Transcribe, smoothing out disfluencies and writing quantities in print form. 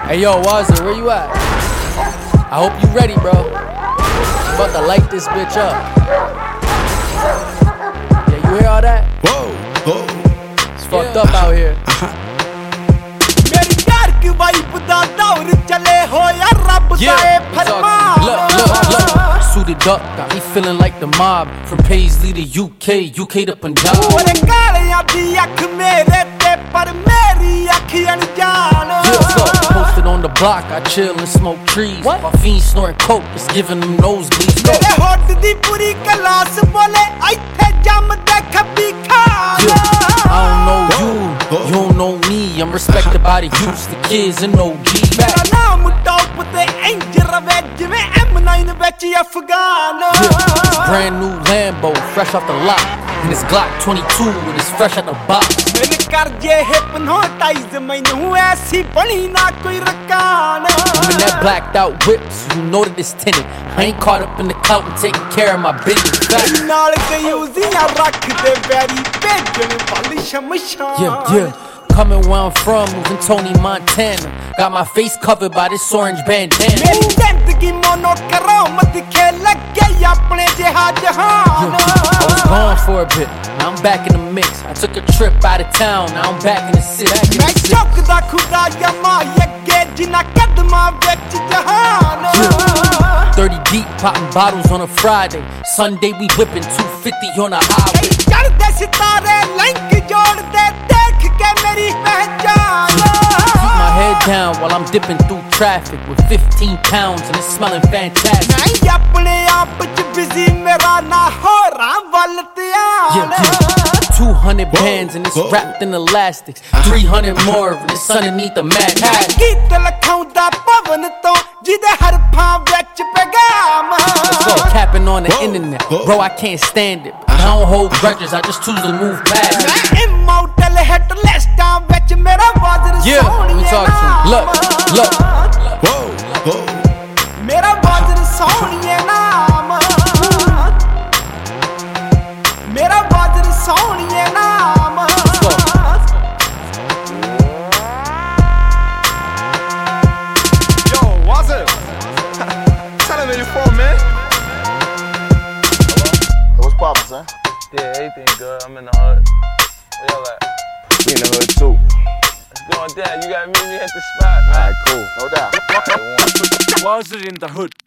Hey yo, Wazir, where you at? I hope you ready, bro. I'm about to light this bitch up. Yeah, you hear all that? Whoa. It's fucked up out here. Look. Suited up, got me feeling like the mob. From Paisley to UK to Punjab. Posted on the block, I chill and smoke trees. My fiends snorting coke, it's giving them nosebleeds. I don't know you, you don't know me. I'm respected by the youth, the kids and OG. Brand new Lambo, fresh off the lot. And it's Glock 22 and it's fresh out the box. I'm in that blacked out whip, so you know that it's tinted. I ain't caught up in the clout and taking care of my business. Yeah. Coming where I'm from, moving Tony Montana. Got my face covered by this orange bandana. I was gone for a bit, now I'm back in the mix. I took a trip out of town, now I'm back in the city. 30 deep, popping bottles on a Friday. Sunday we whipping 250 on the highway. Keep my head down while I'm dipping through traffic with 15 pounds and it's smelling fantastic. 200 bands and it's wrapped in elastics. 300 more and it's underneath the mat. Let's go, capping on the internet. Bro, I can't stand it. I don't hold grudges, I just choose to move past it. Yeah, let me talk to you. Look. Whoa. Yo, Wazir. Tell him where you from, man. What's poppin', son? Yeah, everything good. I'm in the hood. Where y'all at? We in the hood too. Let's go on that. You gotta meet me at the spot, man. Alright, cool. No doubt. Alright, one. Wazir in the hood.